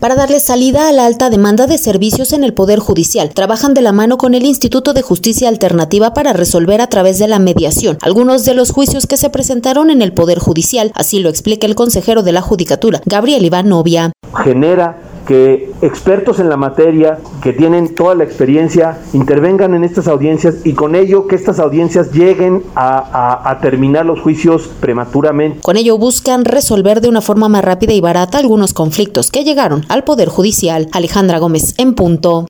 para darle salida a la alta demanda de servicios en el Poder Judicial. Trabajan de la mano con el Instituto de Justicia Alternativa para resolver a través de la mediación algunos de los juicios que se presentaron en el Poder Judicial, así lo explica el consejero de la Judicatura, Gabriel Iván Novia. Genera que expertos en la materia, que tienen toda la experiencia, intervengan en estas audiencias y con ello que estas audiencias lleguen a terminar los juicios prematuramente. Con ello buscan resolver de una forma más rápida y barata algunos conflictos que llegaron al Poder Judicial. Alejandra Gómez, en punto.